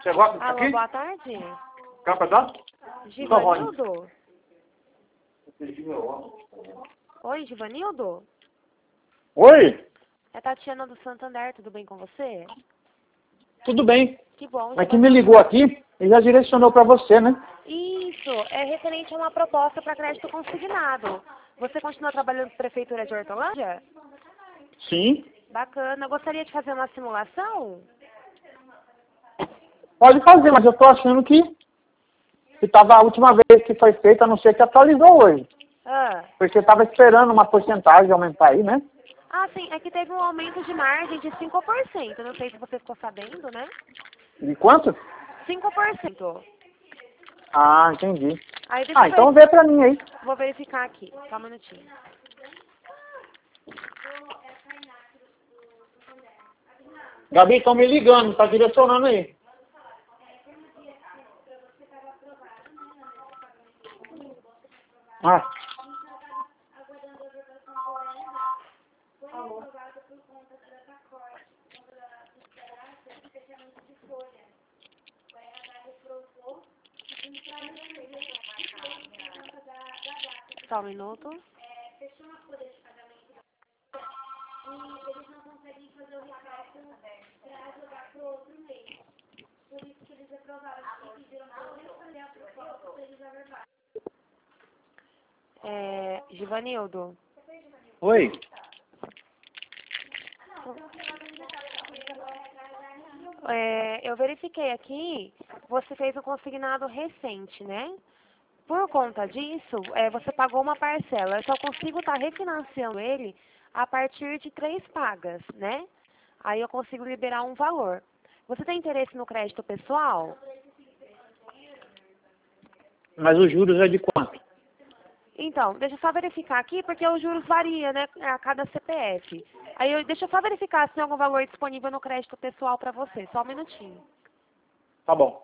Você gosta disso Alô, aqui? boa tarde. Quer pedaço? Givanildo? Oi, Givanildo? Oi, É Tatiana do Santander, tudo bem com você? tudo bem. Que bom, Mas quem me ligou aqui e já direcionou para você, né? Isso, é referente a uma proposta para crédito consignado. Você continua trabalhando na Prefeitura de Hortolândia? Sim. Bacana. Gostaria de fazer uma simulação? Pode fazer, mas eu tô achando que estava a última vez que foi feita, a não ser que atualizou hoje. Ah. Porque estava esperando uma porcentagem aumentar aí, né? Ah, sim, é que teve um aumento de margem de 5%. Não sei se você ficou sabendo, né? De quanto? 5%. Ah, entendi. Aí deixa eu Então vê pra mim aí. Vou verificar aqui. Só um minutinho. Gabi, estão me ligando, tá direcionando aí. Ah. Só um minuto. Givanildo. Oi. Eu verifiquei aqui, você fez um consignado recente, né? Por conta disso, você pagou uma parcela. Eu só consigo estar refinanciando ele a partir de 3 pagas, né? Aí eu consigo liberar um valor. Você tem interesse no crédito pessoal? Mas os juros é de quanto? Então, deixa eu só verificar aqui, porque os juros variam, né, a cada CPF. Deixa eu só verificar se tem algum valor disponível no crédito pessoal para você. Só um minutinho. Tá bom.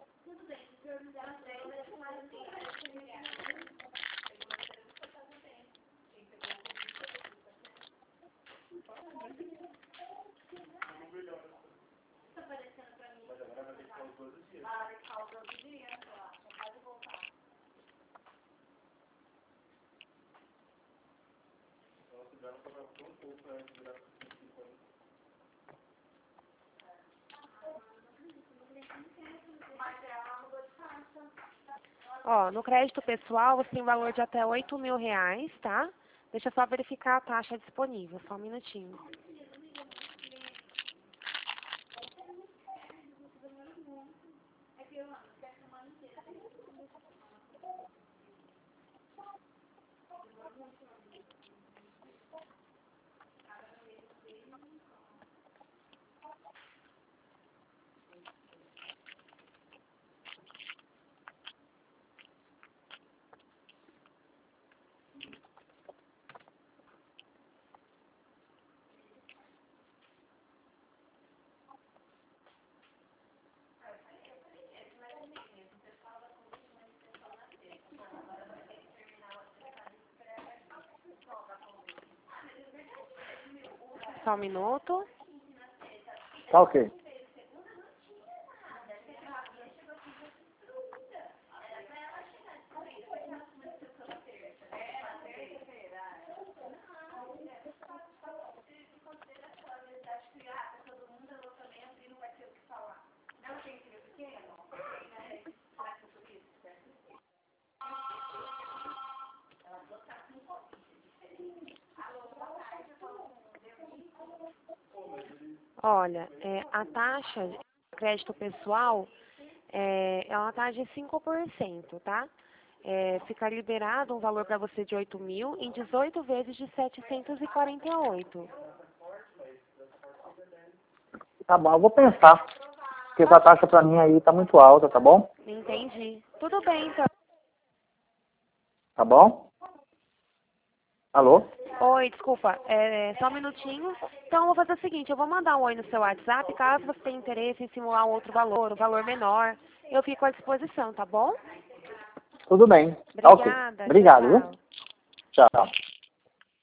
Ó, no crédito pessoal, você tem um valor de até R$ 8.000, tá? Deixa eu só verificar a taxa disponível. Só um minutinho. Só um minuto. Tá ok. Olha, a taxa de crédito pessoal é uma taxa de 5%, tá? Fica liberado um valor para você de 8.000 em 18 vezes de 748. Tá bom, eu vou pensar. Porque essa taxa pra mim aí tá muito alta, tá bom? Entendi. Tudo bem, então. Tá bom? Alô? Oi, desculpa, só um minutinho. Então, eu vou fazer o seguinte, eu vou mandar um oi no seu WhatsApp, caso você tenha interesse em simular um outro valor, um valor menor, eu fico à disposição, tá bom? Tudo bem. Tá ok. Obrigada, Obrigado, tchau, viu? tchau. Tchau.